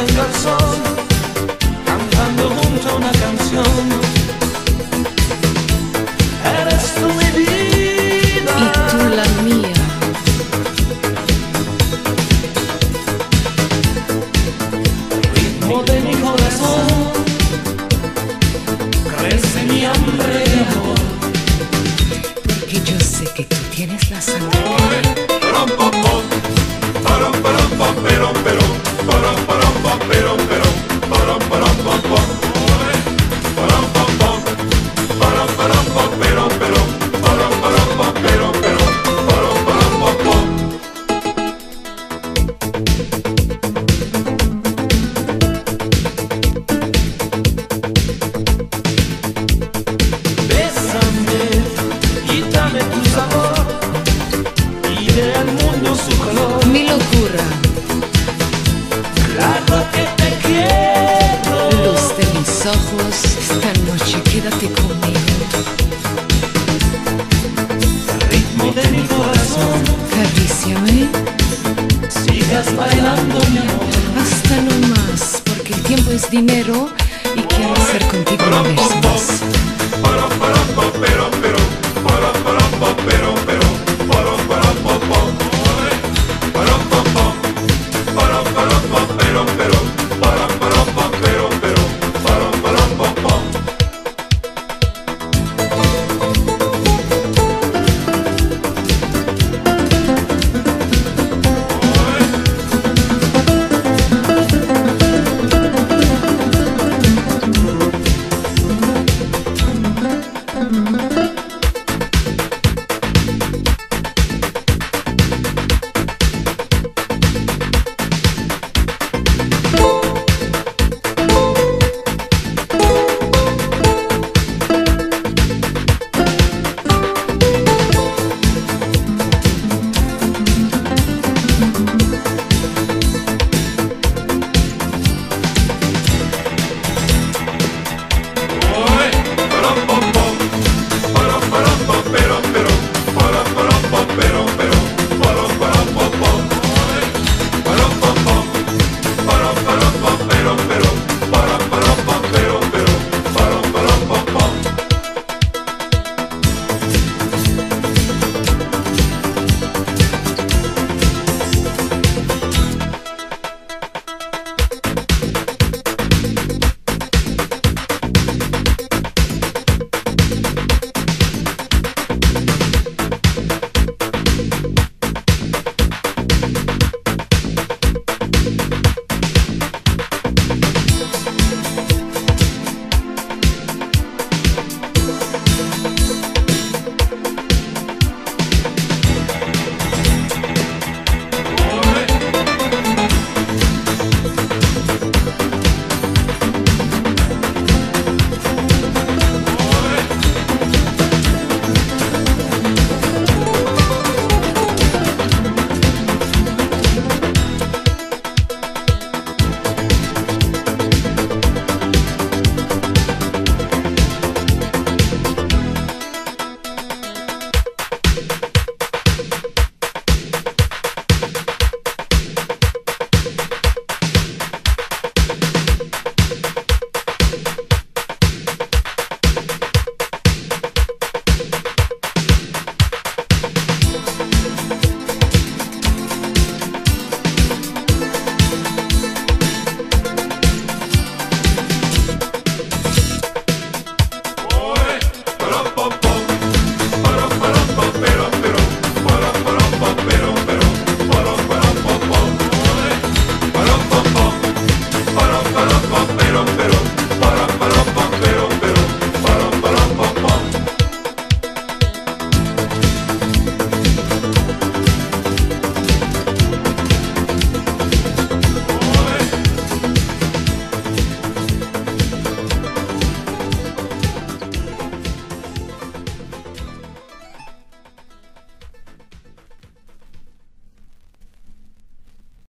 mirando al sol, cantando junto a una canción. Eres tú mi vida y tú la mía. Ritmo de mi corazón, crece mi hambre de amor. Porque yo sé que tú tienes la sangre que Bésame y dame tu sabor y dé al mundo su color. mi locura, Claro que te quiero. luz de mis ojos, esta noche quédate conmigo. Ritmo de mi corazón, Caríciame sigas bailando mi amor. hasta no más, porque el tiempo es dinero y quiero hacer contigo una vez más.